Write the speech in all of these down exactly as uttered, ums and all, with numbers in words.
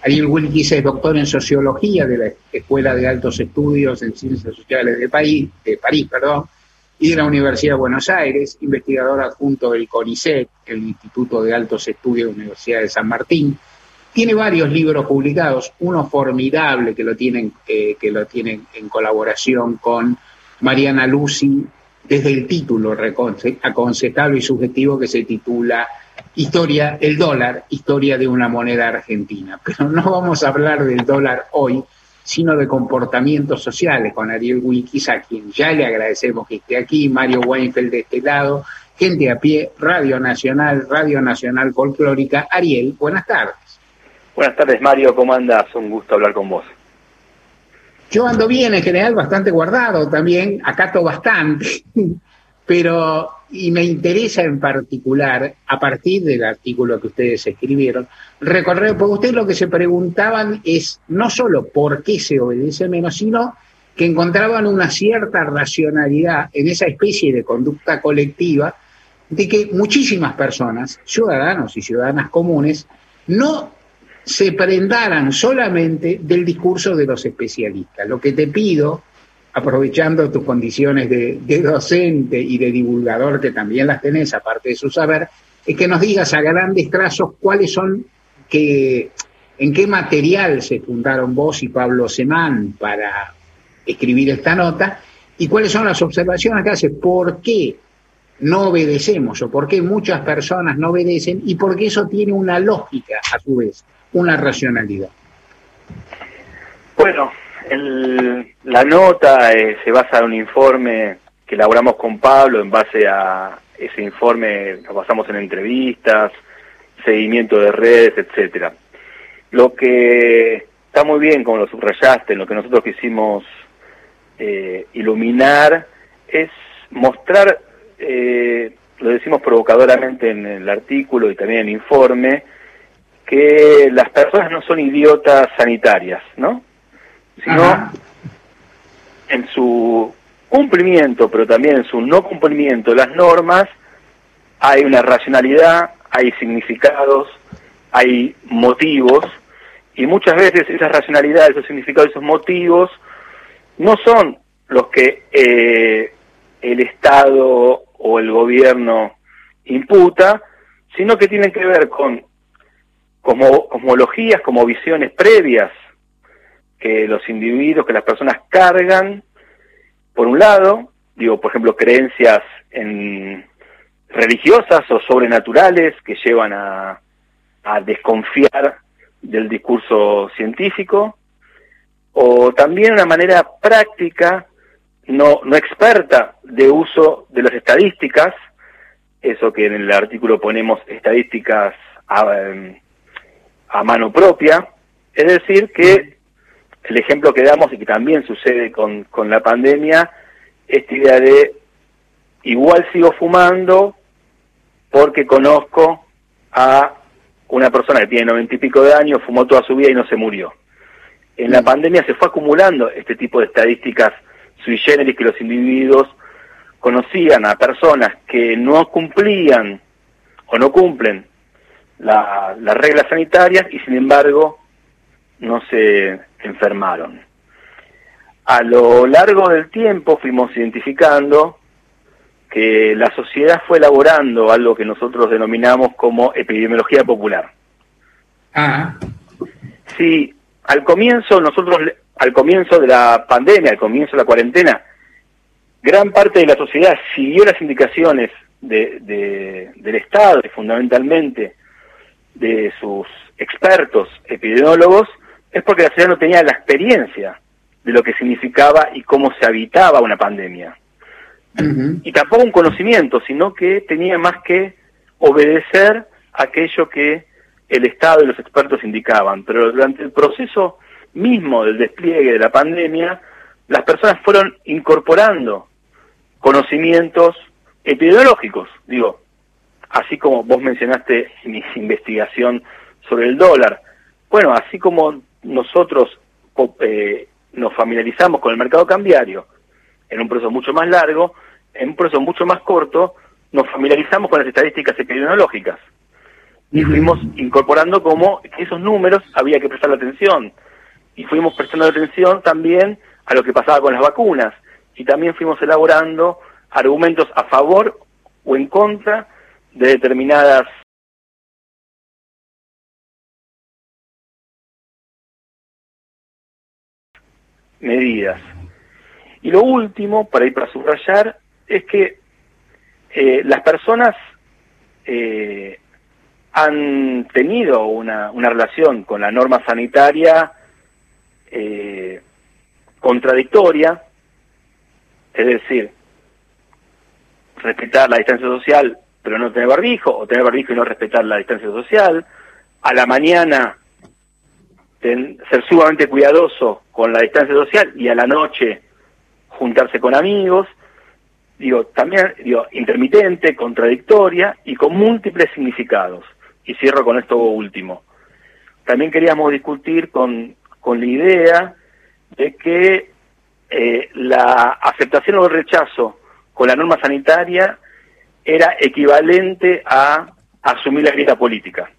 Ariel Wilkis es doctor en Sociología de la Escuela de Altos Estudios en Ciencias Sociales de París, de París, perdón, y de la Universidad de Buenos Aires, investigador adjunto del CONICET, el Instituto de Altos Estudios de la Universidad de San Martín. Tiene varios libros publicados, uno formidable que lo tienen, eh, que lo tienen en colaboración con Mariana Lucy, desde el título aconsejable y subjetivo, que se titula Historia, el dólar, historia de una moneda argentina. Pero no vamos a hablar del dólar hoy, sino de comportamientos sociales, con Ariel Wilkis, a quien ya le agradecemos que esté aquí, Mario Weinfeld de este lado, Gente a Pie, Radio Nacional, Radio Nacional Folclórica. Ariel, buenas tardes. Buenas tardes, Mario, ¿cómo andás? Un gusto hablar con vos. Yo ando bien, en general, bastante guardado también, acato bastante, pero, y me interesa en particular, a partir del artículo que ustedes escribieron, recorrer, porque ustedes lo que se preguntaban es no solo por qué se obedece menos, sino que encontraban una cierta racionalidad en esa especie de conducta colectiva de que muchísimas personas, ciudadanos y ciudadanas comunes, no se prendaran solamente del discurso de los especialistas. Lo que te pido, aprovechando tus condiciones de, de docente y de divulgador, que también las tenés, aparte de su saber, es que nos digas a grandes trazos cuáles son, que, en qué material se fundaron vos y Pablo Semán para escribir esta nota, y cuáles son las observaciones que hace, por qué no obedecemos, o por qué muchas personas no obedecen, y por qué eso tiene una lógica, a su vez, una racionalidad. Bueno, el, la nota eh, se basa en un informe que elaboramos con Pablo. En base a ese informe nos basamos en entrevistas, seguimiento de redes, etcétera. Lo que está muy bien, como lo subrayaste, lo que nosotros quisimos eh, iluminar es mostrar, eh, lo decimos provocadoramente en el artículo y también en el informe, que las personas no son idiotas sanitarias, ¿no? Sino Ajá. en su cumplimiento, pero también en su no cumplimiento de las normas, hay una racionalidad, hay significados, hay motivos, y muchas veces esas racionalidades, esos significados, esos motivos, no son los que eh, el Estado o el gobierno imputa, sino que tienen que ver con como cosmologías, como visiones previas que los individuos, que las personas cargan, por un lado, digo, por ejemplo, creencias en religiosas o sobrenaturales que llevan a, a desconfiar del discurso científico, o también una manera práctica, no, no experta, de uso de las estadísticas, eso que en el artículo ponemos estadísticas a, a mano propia, es decir, que el ejemplo que damos, y que también sucede con, con la pandemia, esta idea de igual sigo fumando porque conozco a una persona que tiene noventa y pico de años, fumó toda su vida y no se murió. En la pandemia se fue acumulando este tipo de estadísticas sui generis, que los individuos conocían a personas que no cumplían o no cumplen la, las reglas sanitarias y sin embargo no se enfermaron. A lo largo del tiempo fuimos identificando que la sociedad fue elaborando algo que nosotros denominamos como epidemiología popular. Ah. Sí, al comienzo nosotros, al comienzo de la pandemia, al comienzo de la cuarentena, gran parte de la sociedad siguió las indicaciones de, de, del Estado y fundamentalmente de sus expertos epidemiólogos, es porque la sociedad no tenía la experiencia de lo que significaba y cómo se habitaba una pandemia. Uh-huh. Y tampoco un conocimiento, sino que tenía más que obedecer aquello que el Estado y los expertos indicaban. Pero durante el proceso mismo del despliegue de la pandemia, las personas fueron incorporando conocimientos epidemiológicos. Digo, así como vos mencionaste mi investigación sobre el dólar, bueno, así como nosotros eh, nos familiarizamos con el mercado cambiario en un proceso mucho más largo, en un proceso mucho más corto, nos familiarizamos con las estadísticas epidemiológicas. y fuimos incorporando como que esos números había que prestarle atención, y fuimos prestando atención también a lo que pasaba con las vacunas, y también fuimos elaborando argumentos a favor o en contra de determinadas medidas. Y lo último, para ir para subrayar, es que eh, las personas eh, han tenido una, una relación con la norma sanitaria eh, contradictoria, es decir, respetar la distancia social pero no tener barbijo, o tener barbijo y no respetar la distancia social, a la mañana ten, ser sumamente cuidadoso con la distancia social y a la noche juntarse con amigos, digo, también, digo, intermitente, contradictoria y con múltiples significados. Y cierro con esto último. También queríamos discutir con, con la idea de que eh, la aceptación o el rechazo con la norma sanitaria era equivalente a asumir la grieta política.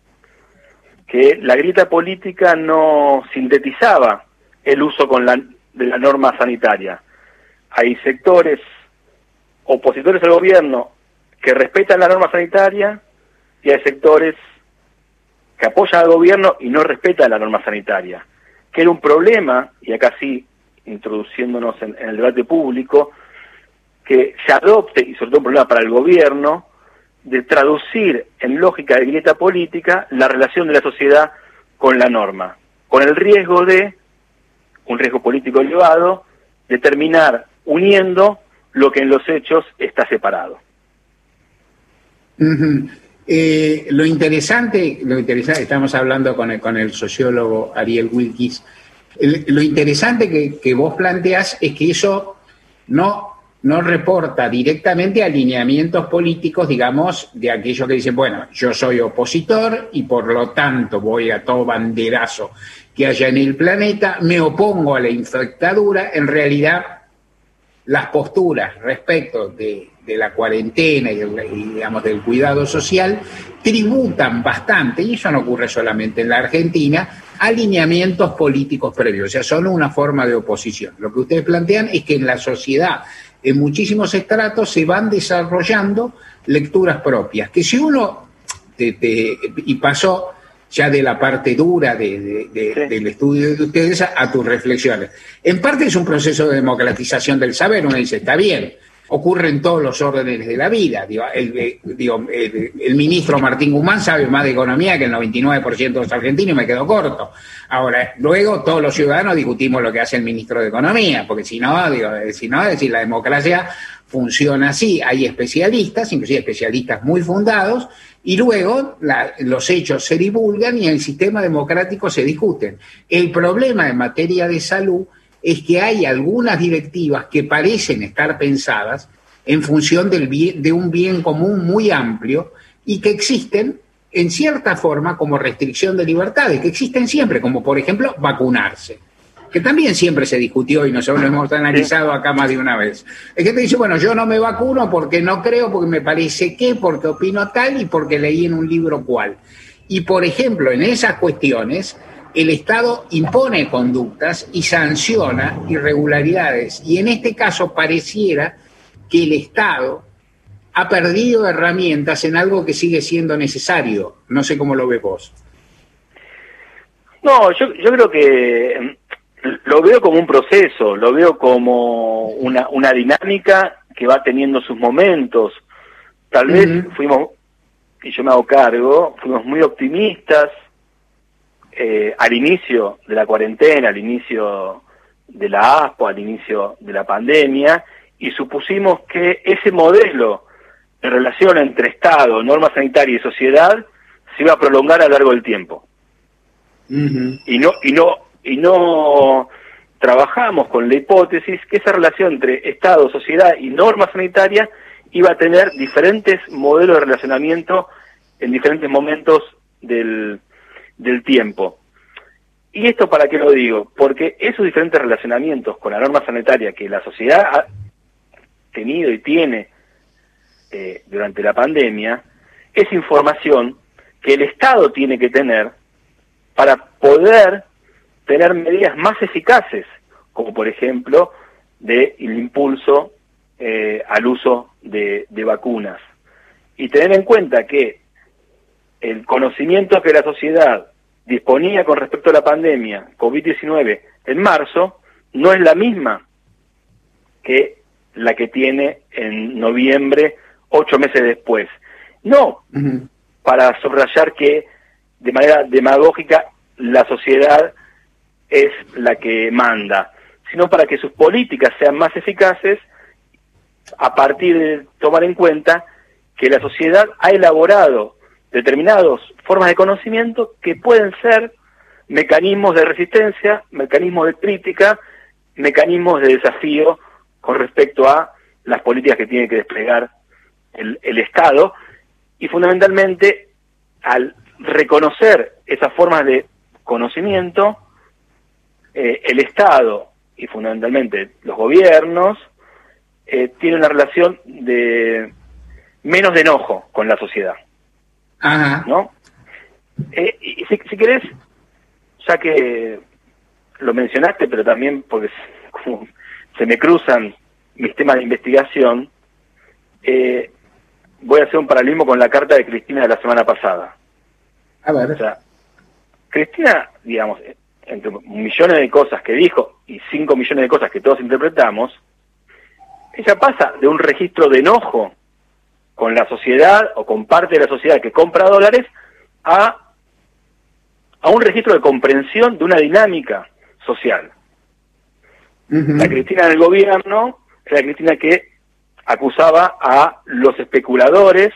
Que la grieta política no sintetizaba el uso con la, de la norma sanitaria. Hay sectores opositores al gobierno que respetan la norma sanitaria y hay sectores que apoyan al gobierno y no respetan la norma sanitaria, que era un problema, y acá sí, introduciéndonos en, en el debate público, que se adopte, y sobre todo un problema para el gobierno, de traducir en lógica de grieta política la relación de la sociedad con la norma, con el riesgo de, un riesgo político elevado, de terminar uniendo lo que en los hechos está separado. Uh-huh. Eh, lo interesante, lo interesante, estamos hablando con el, con el sociólogo Ariel Wilkis, el, lo interesante que, que vos planteás es que eso no, no reporta directamente alineamientos políticos, digamos, de aquellos que dicen, bueno, yo soy opositor y por lo tanto voy a todo banderazo que haya en el planeta, me opongo a la infectadura. En realidad, las posturas respecto de, de la cuarentena y, el, y, digamos, del cuidado social tributan bastante, y eso no ocurre solamente en la Argentina, alineamientos políticos previos, o sea, son una forma de oposición. Lo que ustedes plantean es que en la sociedad, en muchísimos estratos, se van desarrollando lecturas propias, que si uno, te, te, y pasó ya de la parte dura de, de, de, sí. del estudio de ustedes a, a tus reflexiones. En parte es un proceso de democratización del saber, uno dice, está bien, ocurre en todos los órdenes de la vida. Digo, el, digo, el, el ministro Martín Guzmán sabe más de economía que el noventa y nueve por ciento de los argentinos y me quedo corto. Ahora, luego todos los ciudadanos discutimos lo que hace el ministro de Economía, porque si no, digo, si no, es decir, la democracia funciona así. Hay especialistas, inclusive especialistas muy fundados, y luego la, los hechos se divulgan y en el sistema democrático se discuten. El problema en materia de salud es que hay algunas directivas que parecen estar pensadas en función del bien, de un bien común muy amplio y que existen en cierta forma como restricción de libertades, que existen siempre, como por ejemplo vacunarse, que también siempre se discutió y nosotros lo hemos analizado acá más de una vez. Es que te dice, bueno, yo no me vacuno porque no creo, porque me parece que, porque opino tal y porque leí en un libro cual. Y por ejemplo, en esas cuestiones, el Estado impone conductas y sanciona irregularidades. Y en este caso pareciera que el Estado ha perdido herramientas en algo que sigue siendo necesario. No sé cómo lo ves vos. No, yo, yo creo que lo veo como un proceso, lo veo como una, una dinámica que va teniendo sus momentos. Tal uh-huh. vez fuimos, y yo me hago cargo, fuimos muy optimistas eh, al inicio de la cuarentena, al inicio de la ASPO, al inicio de la pandemia, y supusimos que ese modelo de relación entre Estado, norma sanitaria y sociedad se iba a prolongar a lo largo del tiempo. Uh-huh. Y no, y no, y no trabajamos con la hipótesis que esa relación entre Estado, sociedad y norma sanitaria iba a tener diferentes modelos de relacionamiento en diferentes momentos del, del tiempo. ¿Y esto para qué lo digo? Porque esos diferentes relacionamientos con la norma sanitaria que la sociedad ha tenido y tiene eh, durante la pandemia, es información que el Estado tiene que tener para poder tener medidas más eficaces, como por ejemplo de el impulso eh, al uso de, de vacunas. Y tener en cuenta que el conocimiento que la sociedad disponía con respecto a la pandemia COVID diecinueve en marzo no es la misma que la que tiene en noviembre, ocho meses después. No uh-huh. para subrayar que de manera demagógica la sociedad es la que manda, sino para que sus políticas sean más eficaces a partir de tomar en cuenta que la sociedad ha elaborado determinadas formas de conocimiento que pueden ser mecanismos de resistencia, mecanismos de crítica, mecanismos de desafío con respecto a las políticas que tiene que desplegar el, el Estado, y fundamentalmente al reconocer esas formas de conocimiento, eh, el Estado y fundamentalmente los gobiernos eh, tienen una relación de menos de enojo con la sociedad. Ajá. ¿No? Eh, y si, si querés, ya que lo mencionaste, pero también porque como se me cruzan mis temas de investigación, eh, voy a hacer un paralelismo con la carta de Cristina de la semana pasada. A ver. O sea, Cristina, digamos, entre millones de cosas que dijo y cinco millones de cosas que todos interpretamos, ella pasa de un registro de enojo con la sociedad o con parte de la sociedad que compra dólares a, a un registro de comprensión de una dinámica social. Uh-huh. La Cristina del gobierno es la Cristina que acusaba a los especuladores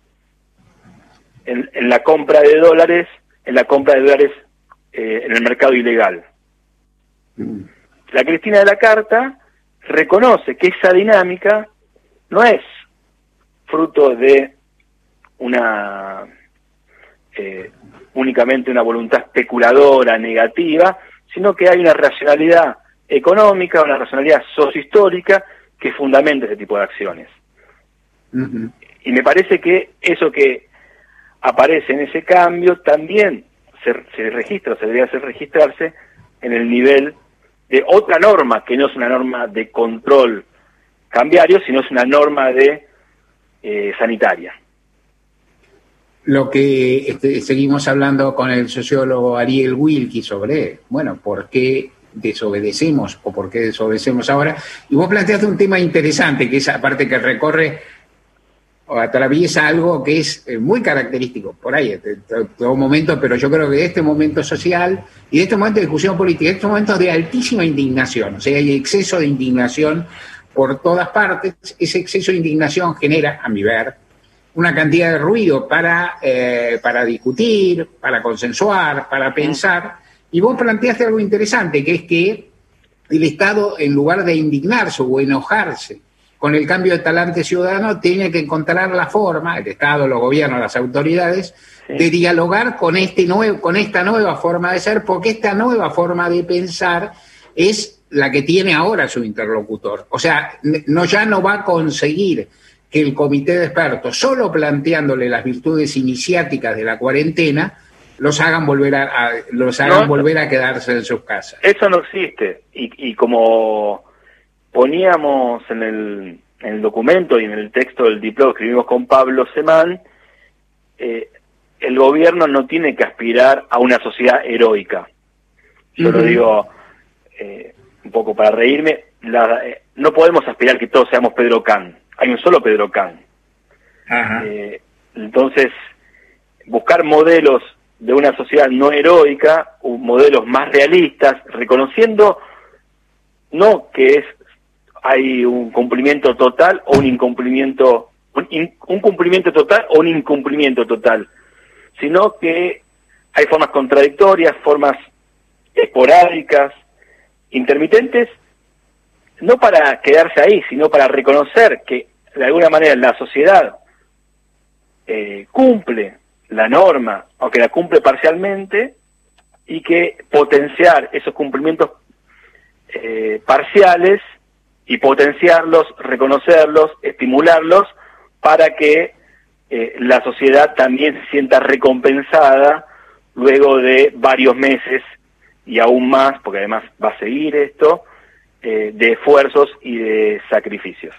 en, en la compra de dólares, en la compra de dólares eh, en el mercado ilegal. Uh-huh. La Cristina de la Carta reconoce que esa dinámica no es fruto de una eh, únicamente una voluntad especuladora negativa, sino que hay una racionalidad económica, una racionalidad sociohistórica que fundamenta ese tipo de acciones. Uh-huh. Y me parece que eso que aparece en ese cambio también se, se registra, se debería hacer registrarse en el nivel de otra norma, que no es una norma de control cambiario, sino es una norma de Eh, sanitaria. Lo que este, seguimos hablando con el sociólogo Ariel Wilkie sobre, bueno, ¿por qué desobedecemos o por qué desobedecemos ahora? Y vos planteaste un tema interesante, que es aparte que recorre o atraviesa algo que es eh, muy característico, por ahí, de todo momento, pero yo creo que de este momento social y de este momento de discusión política, de estos momentos de altísima indignación, o sea, hay exceso de indignación por todas partes. Ese exceso de indignación genera, a mi ver, una cantidad de ruido para, eh, para discutir, para consensuar, para pensar. Y vos planteaste algo interesante, que es que el Estado, en lugar de indignarse o enojarse con el cambio de talante ciudadano, tiene que encontrar la forma, el Estado, los gobiernos, las autoridades, sí. de dialogar con, este nuevo, con esta nueva forma de ser, porque esta nueva forma de pensar es la que tiene ahora su interlocutor. O sea, no, ya no va a conseguir que el comité de expertos, solo planteándole las virtudes iniciáticas de la cuarentena, los hagan volver a, a los hagan no, volver a quedarse en sus casas. Eso no existe. Y, y como poníamos en el, en el documento y en el texto del diploma que escribimos con Pablo Semán, eh, el gobierno no tiene que aspirar a una sociedad heroica. Yo uh-huh. lo digo eh, un poco para reírme, la, eh, no podemos aspirar que todos seamos Pedro Can. Hay un solo Pedro Can. Uh-huh. Eh, entonces, buscar modelos de una sociedad no heroica, modelos más realistas, reconociendo no que es hay un cumplimiento total o un incumplimiento, un, in, un cumplimiento total o un incumplimiento total, sino que hay formas contradictorias, formas esporádicas, intermitentes, no para quedarse ahí, sino para reconocer que de alguna manera la sociedad eh, cumple la norma, aunque la cumple parcialmente, y que potenciar esos cumplimientos eh, parciales y potenciarlos, reconocerlos, estimularlos para que eh, la sociedad también se sienta recompensada luego de varios meses y aún más, porque además va a seguir esto, eh, de esfuerzos y de sacrificios.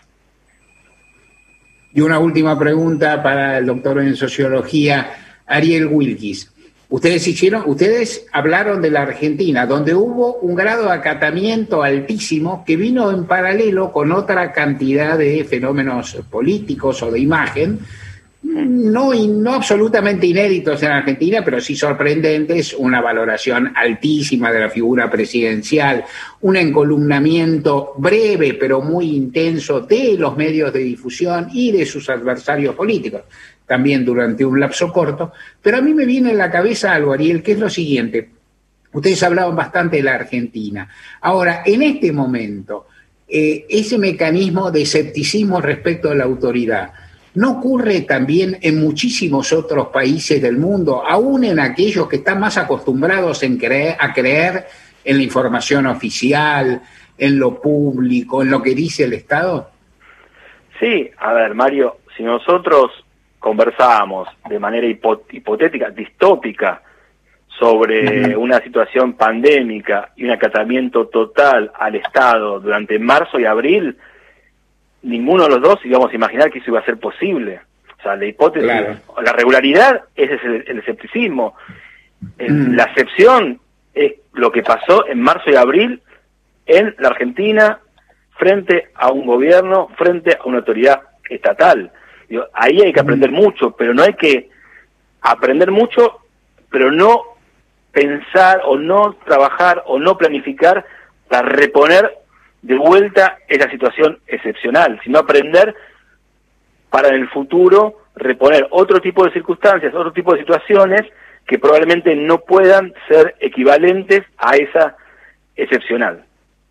Y una última pregunta para el doctor en sociología, Ariel Wilkis. Ustedes hicieron, ustedes hablaron de la Argentina, donde hubo un grado de acatamiento altísimo que vino en paralelo con otra cantidad de fenómenos políticos o de imagen, no, no absolutamente inéditos en Argentina, pero sí sorprendentes, una valoración altísima de la figura presidencial, un encolumnamiento breve pero muy intenso de los medios de difusión y de sus adversarios políticos, también durante un lapso corto. Pero a mí me viene en la cabeza algo, Ariel, que es lo siguiente. Ustedes hablaban bastante de la Argentina. Ahora, en este momento, eh, ese mecanismo de escepticismo respecto a la autoridad, ¿no ocurre también en muchísimos otros países del mundo, aún en aquellos que están más acostumbrados en creer, a creer en la información oficial, en lo público, en lo que dice el Estado? Sí, a ver, Mario, si nosotros conversábamos de manera hipot- hipotética, distópica, sobre uh-huh. una situación pandémica y un acatamiento total al Estado durante marzo y abril, ninguno de los dos íbamos a imaginar que eso iba a ser posible. O sea, la hipótesis, claro. La regularidad, ese es el, el escepticismo. El, mm. La excepción es lo que pasó en marzo y abril en la Argentina frente a un gobierno, frente a una autoridad estatal. Digo, ahí hay que aprender mm. mucho, pero no hay que aprender mucho, pero no pensar o no trabajar o no planificar para reponer de vuelta esa situación excepcional, sino aprender para en el futuro reponer otro tipo de circunstancias, otro tipo de situaciones que probablemente no puedan ser equivalentes a esa excepcional.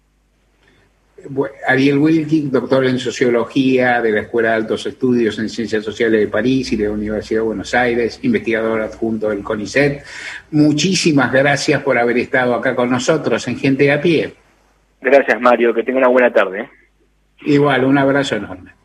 Bueno, Ariel Wilkis, doctor en Sociología de la Escuela de Altos Estudios en Ciencias Sociales de París y de la Universidad de Buenos Aires, investigador adjunto del CONICET. Muchísimas gracias por haber estado acá con nosotros en Gente de a Pie. Gracias, Mario, que tenga una buena tarde. Igual, un abrazo enorme.